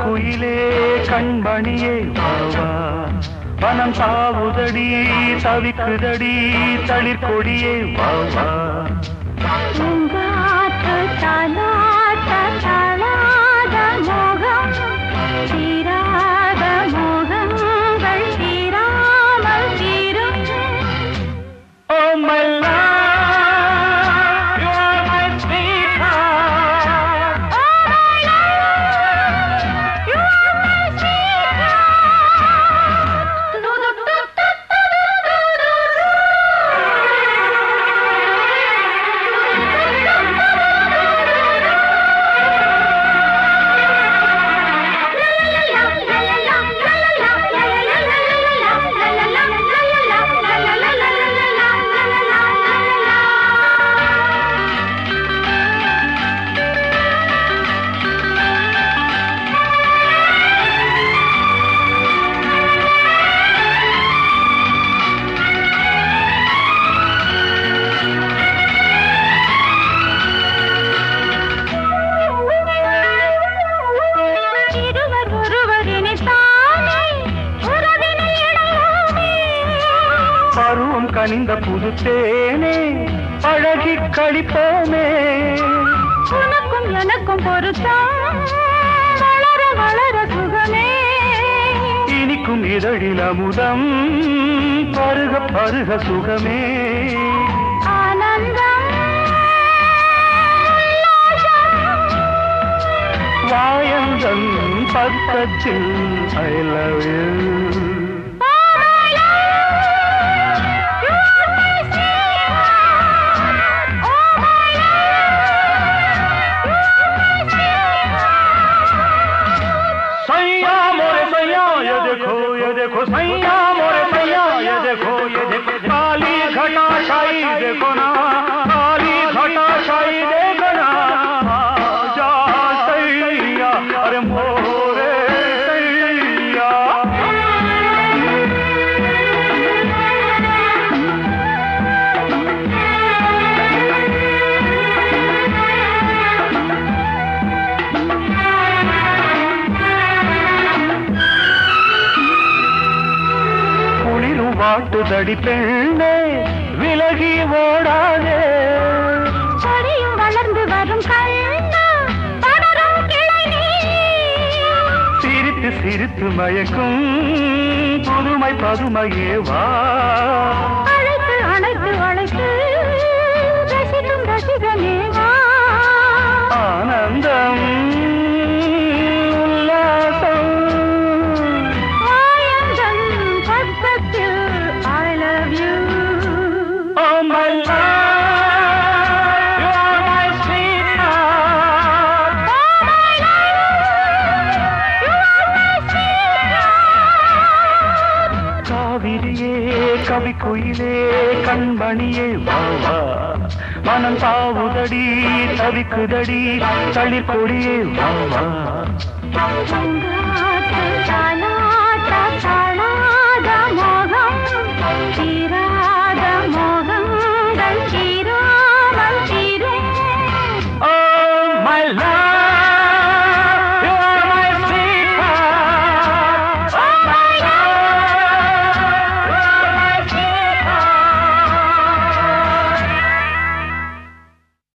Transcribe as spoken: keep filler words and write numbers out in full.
கவிக்குயிலே கண்மணியே வாவா வனம் சாவுதடி தவிக்குதடி தளிர்கொடியே வாவா பருவம் கனிந்த புது தேனே அழகி கழிப்போமே உனக்கும் எனக்கும் பொருத்தம் வளர வளர சுகமே இனிக்கும் இதழில் அமுதம் பருக பருக சுகமே ஆனந்தம் வாயந்தன் பக்கத்தில் ஐ லவ் யூ देखो सैया मोरे सैया ये देखो ये देखो काली घटा छाई देखो ना काली घटा छाई देखो ना जा सैया अरे मोरे सैया வாட்டுதடி பெண்ணே விலகி ஓடாதே செடியும் வளர்ந்து வரும் கண்ணா படரும் கிளை நீ சிரித்து சிரித்து மயக்கும் புதுமை பதுமையே வா அழைத்து அழைத்து அழைத்து ரசிக்கும் ரசிகனே வா ஆனந்தம் கவிக்குயிலே கண்மணியே வாவா மனம் சாவுதடி தவிக்குதடி தளிர்கொடியே வாவா